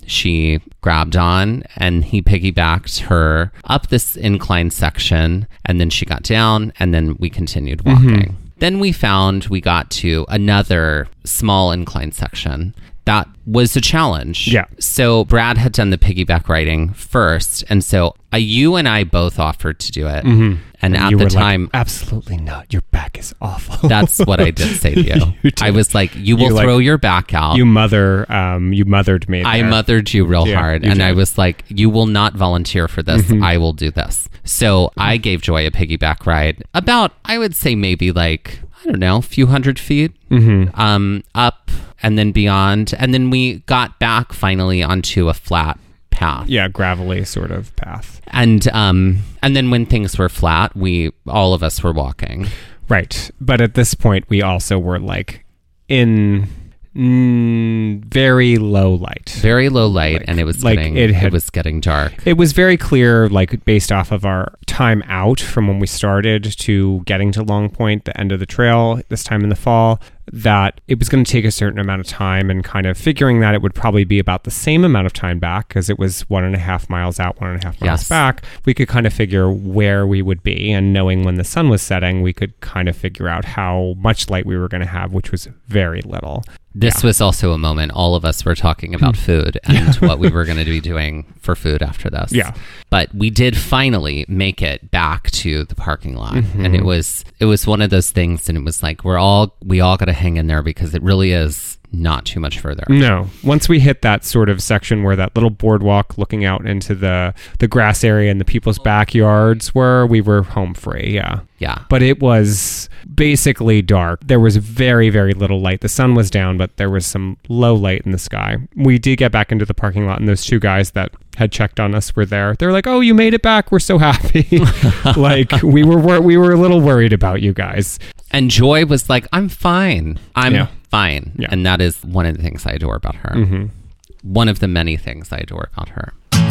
she grabbed on and he piggybacked her up this incline section, and then she got down, and then we continued walking. Mm-hmm. Then we found we got to another small incline section. That was a challenge. Yeah. So Brad had done the piggyback riding first. And so uh, you and I both offered to do it. Mm-hmm. And, and at you the were time, like, absolutely not. Your back is awful. That's what I did say to you. you I was like, you will you throw like, your back out. You mother, um, you mothered me. There. I mothered you real yeah, hard. You And did. I was like, you will not volunteer for this. Mm-hmm. I will do this. So I gave Joy a piggyback ride about, I would say maybe like, I don't know, a few hundred feet Mm-hmm. um, up and then beyond. And then we got back finally onto a flat path. Yeah, gravelly sort of path. And um, and then when things were flat, we all of us were walking. Right. But at this point, we also were like in mm, very low light. Very low light, Like- and it was like getting it it, had- was getting dark. It was very clear, like based off of our time out from when we started to getting to Long Point, the end of the trail this time in the fall, that it was going to take a certain amount of time, and kind of figuring that it would probably be about the same amount of time back because it was one and a half miles out, one and a half miles Yes. back. We could kind of figure where we would be, and knowing when the sun was setting, we could kind of figure out how much light we were going to have, which was very little. This was also a moment all of us were talking about food and what we were going to be doing for food after this. Yeah. But we did finally make it back to the parking lot. Mm-hmm. And it was it was one of those things, and it was like we're all we all got to hang in there because it really is not too much further. No. Once we hit that sort of section where that little boardwalk looking out into the the grass area and the people's backyards were, we were home free. Yeah. Yeah. But it was basically dark. There was very, very little light. The sun was down, but there was some low light in the sky. We did get back into the parking lot, and those two guys that had checked on us were there. They were like, "Oh, you made it back. We're so happy." Like we were, wor- we were a little worried about you guys. And Joy was like, I'm fine. I'm Yeah. fine. Yeah. And that is one of the things I adore about her. Mm-hmm. One of the many things I adore about her.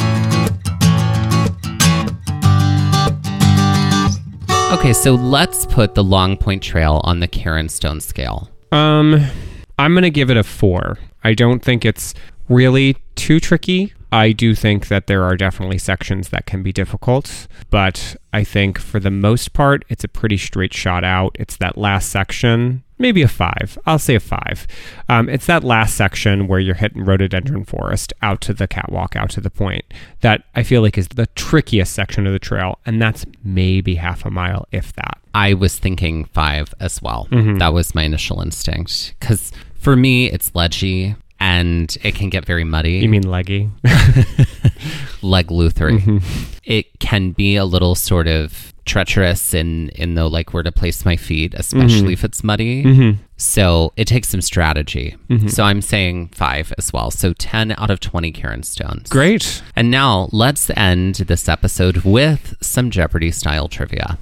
Okay, so let's put the Long Point Trail on the Karen Stone scale. Um, I'm going to give it a four. I don't think it's really too tricky. I do think that there are definitely sections that can be difficult, but I think for the most part, it's a pretty straight shot out. It's that last section, maybe a five. I'll say a five. Um, it's that last section where you're hitting rhododendron forest out to the catwalk, out to the point, that I feel like is the trickiest section of the trail, and that's maybe half a mile, if that. I was thinking five as well. Mm-hmm. That was my initial instinct. Because for me, it's ledgy and it can get very muddy. You mean leggy? Leg Luthery. Mm-hmm. It can be a little sort of treacherous in, in the like where to place my feet, especially Mm-hmm. if it's muddy. Mm-hmm. So it takes some strategy. Mm-hmm. So I'm saying five as well. So ten out of twenty Karen Stones. Great. And now let's end this episode with some Jeopardy style trivia.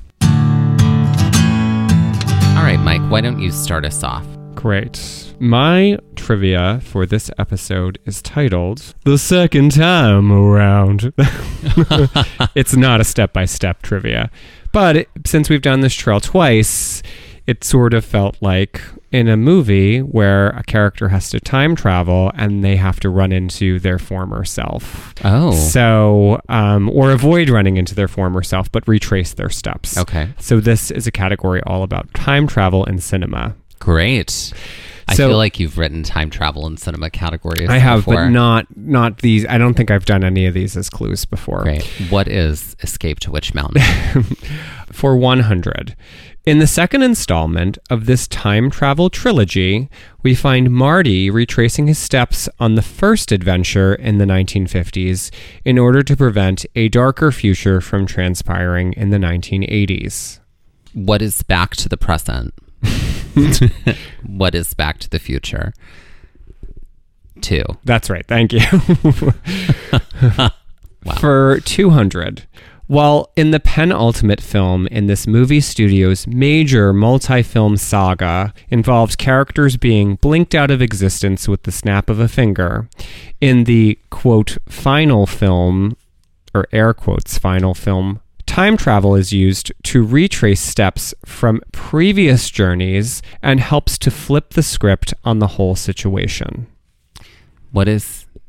All right, Mike, why don't you start us off? Great. My trivia for this episode is titled The Second Time Around. It's not a step-by-step trivia. But it, since we've done this trail twice, it sort of felt like in a movie where a character has to time travel and they have to run into their former self. Oh. So, um, or avoid running into their former self, but retrace their steps. Okay. So this is a category all about time travel in cinema. Great. I So- feel like you've written time travel in cinema categories I have, before. but not not these. I don't think I've done any of these as clues before. Great. What is Escape to Witch Mountain? For one hundred. In the second installment of this time travel trilogy, we find Marty retracing his steps on the first adventure in the nineteen fifties in order to prevent a darker future from transpiring in the nineteen eighties. What is Back to the Present? What is Back to the Future? Two. That's right. Thank you. Wow. For two hundred. While in the penultimate film in this movie studio's major multi-film saga involves characters being blinked out of existence with the snap of a finger, in the, quote, final film, or air quotes, final film, time travel is used to retrace steps from previous journeys and helps to flip the script on the whole situation. What is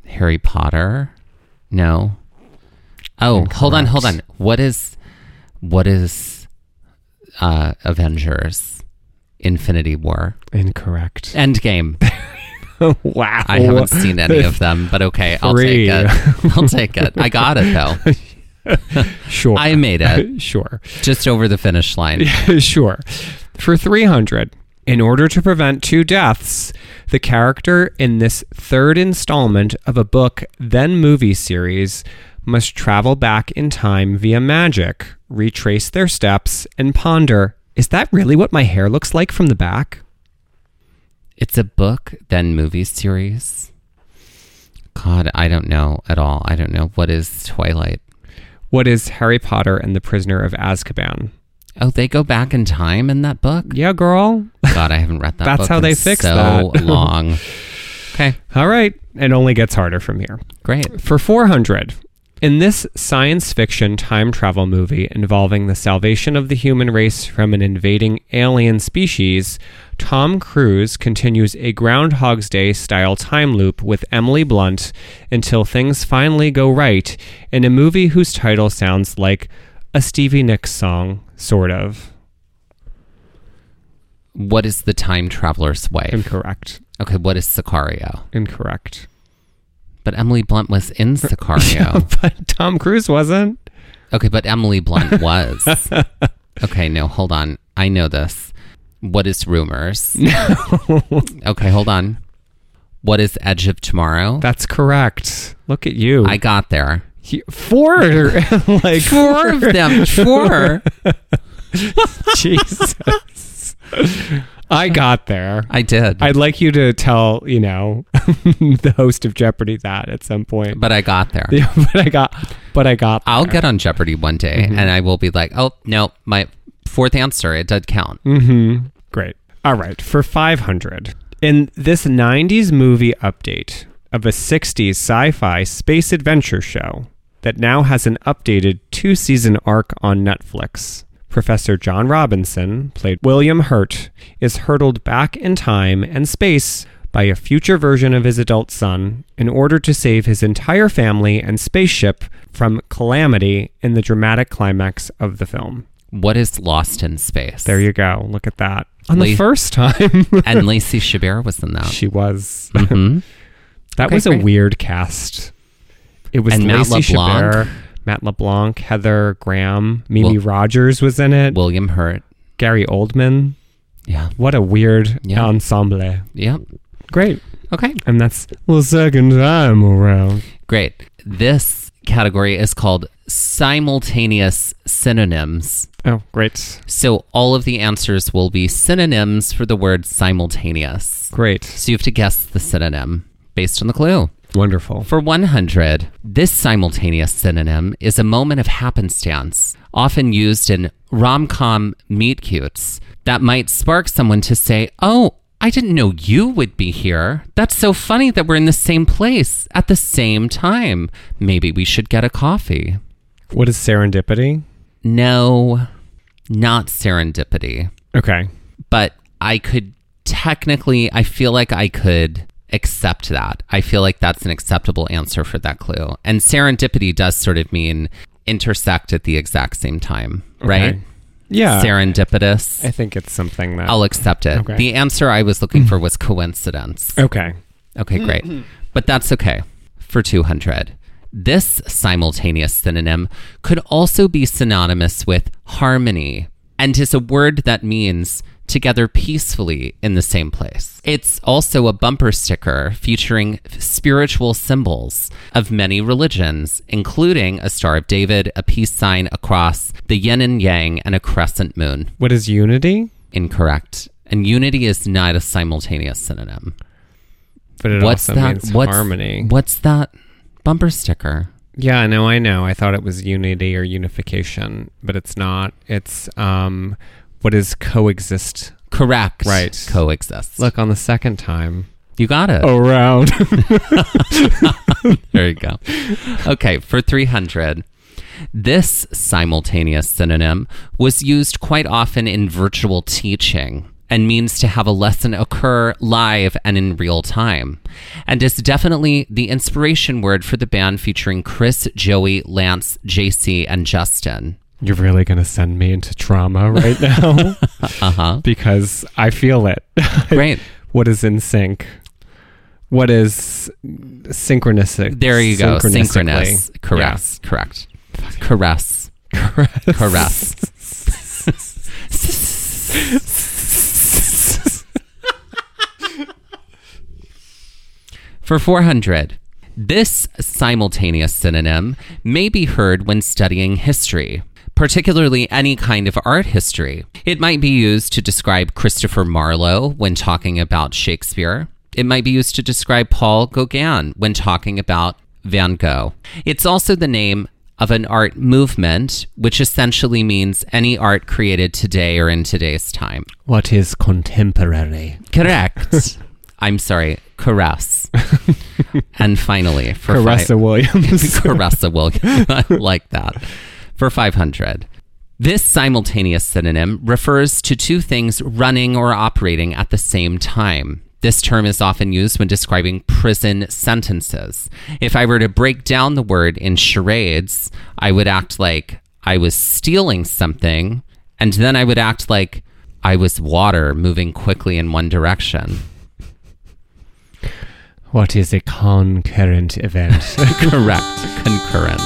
Harry Potter? No. Oh, Incorrect. hold on, hold on. What is what is uh, Avengers? Infinity War. Incorrect. Endgame. Wow. I haven't seen any of them, but okay, I'll Three. take it. I'll take it. I got it though. Sure. I made it. Sure. Just over the finish line. Sure. For three hundred, in order to prevent two deaths, the character in this third installment of a book then movie series must travel back in time via magic, retrace their steps, and ponder, is that really what my hair looks like from the back? It's a book, then movie series. God, I don't know at all. I don't know. What is Twilight? What is Harry Potter and the Prisoner of Azkaban? Oh, they go back in time in that book? Yeah, girl. God, I haven't read that That's book how in they fix so that. long. Okay, All right. It only gets harder from here. great. For four hundred, in this science fiction time travel movie involving the salvation of the human race from an invading alien species, Tom Cruise continues a Groundhog's Day style time loop with Emily Blunt until things finally go right in a movie whose title sounds like a Stevie Nicks song, sort of. What is the time traveler's wife? Incorrect. Okay, what is Sicario? Incorrect. But Emily Blunt was in Sicario. Yeah, but Tom Cruise wasn't. Okay, but Emily Blunt was. Okay, no, hold on. I know this. What is Rumors? Okay, hold on. What is Edge of Tomorrow? That's correct. Look at you. I got there. You- four, like Four of them. Four. Jesus. I got there. I did. I'd like you to tell, you know, the host of Jeopardy that at some point. but I got there. Yeah, but I got, but I got. I'll there. get on Jeopardy one day Mm-hmm. and I will be like, oh, no, my fourth answer, it did count. Mm-hmm. Great. All right. For five hundred, in this nineties movie update of a sixties sci-fi space adventure show that now has an updated two-season arc on Netflix, Professor John Robinson, played William Hurt, is hurtled back in time and space by a future version of his adult son in order to save his entire family and spaceship from calamity in the dramatic climax of the film. What is Lost in Space? There you go. Look at that. On the La- first time. And Lacey Chabert was in that. She was. Mhm. That Okay, was a great. weird cast. It was And Matt Lacey LeBlanc. Chabert, Matt LeBlanc, Heather Graham, Mimi Wil- Rogers was in it, William Hurt. Gary Oldman. Yeah. What a weird Yeah. ensemble. Yeah. Great. Okay. And that's the second time around. Great. This category is called simultaneous synonyms. Oh, great. So all of the answers will be synonyms for the word simultaneous. Great. So you have to guess the synonym based on the clue. Wonderful. For one hundred, this simultaneous synonym is a moment of happenstance, often used in rom-com meet-cutes, that might spark someone to say, oh, I didn't know you would be here. That's so funny that we're in the same place at the same time. Maybe we should get a coffee. What is serendipity? No, not serendipity. Okay. But I could technically, I feel like I could accept that. I feel like that's an acceptable answer for that clue. And serendipity does sort of mean intersect at the exact same time, right? Okay. Yeah. Serendipitous. I think it's something that. I'll accept it. Okay. The answer I was looking for was coincidence. Okay. Okay, great. But that's okay for two hundred. This simultaneous synonym could also be synonymous with harmony and is a word that means together peacefully in the same place. It's also a bumper sticker featuring spiritual symbols of many religions, including a Star of David, a peace sign, a cross, the yin and yang, and a crescent moon. What is unity? Incorrect. And unity is not a simultaneous synonym. But it What's also that? means What's, harmony. What's that bumper sticker? Yeah, I know, I know. I thought it was unity or unification, but it's not. It's um, what is coexist? Correct. Right. Coexist. Look, on the second time. You got it. Around. There you go. Okay, for three hundred. This simultaneous synonym was used quite often in virtual teaching, and means to have a lesson occur live and in real time, and is definitely the inspiration word for the band featuring Chris, Joey, Lance, J C, and Justin. You're really going to send me into trauma right now? Uh-huh. Because I feel it. Great. What is in sync? What is synchronistic? There you go. Synchronistically. Synchronous. Caress. Yeah. Correct. Caress. Caress. Caress. For four hundred, this simultaneous synonym may be heard when studying history, particularly any kind of art history. It might be used to describe Christopher Marlowe when talking about Shakespeare. It might be used to describe Paul Gauguin when talking about Van Gogh. It's also the name of an art movement, which essentially means any art created today or in today's time. What is contemporary? Correct. I'm sorry, caress. And finally, for Caressa five, Williams. Caressa Williams. I like that. For five hundred. This simultaneous synonym refers to two things running or operating at the same time. This term is often used when describing prison sentences. If I were to break down the word in charades, I would act like I was stealing something, and then I would act like I was water moving quickly in one direction. What is a concurrent event? Correct. Concurrent.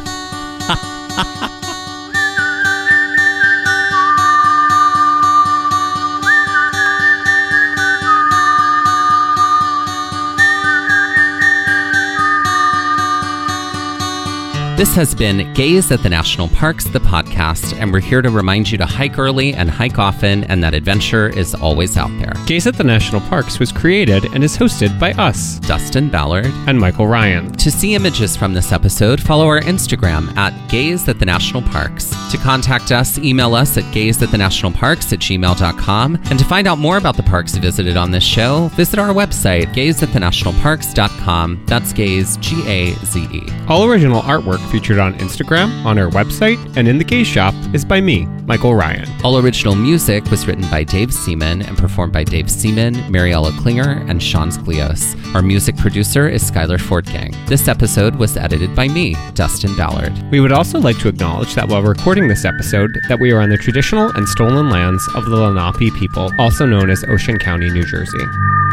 This has been Gaze at the National Parks, the podcast, and we're here to remind you to hike early and hike often, and that adventure is always out there. Gaze at the National Parks was created and is hosted by us, Dustin Ballard and Michael Ryan. To see images from this episode, follow our Instagram at Gaze at the National Parks. To contact us, email us at gaze at the national parks at gmail dot com. And to find out more about the parks visited on this show, visit our website, gaze at the national parks dot com. That's Gaze, G A Z E. All original artwork featured on Instagram, on our website, and in the Gaze Shop is by me, Michael Ryan. All original music was written by Dave Seaman and performed by Dave Seaman, Mariella Klinger, and Sean Sglios. Our music producer is Skylar Fordgang. This episode was edited by me, Dustin Ballard. We would also like to acknowledge that while recording this episode, that we are on the traditional and stolen lands of the Lenape people, also known as Ocean County, New Jersey.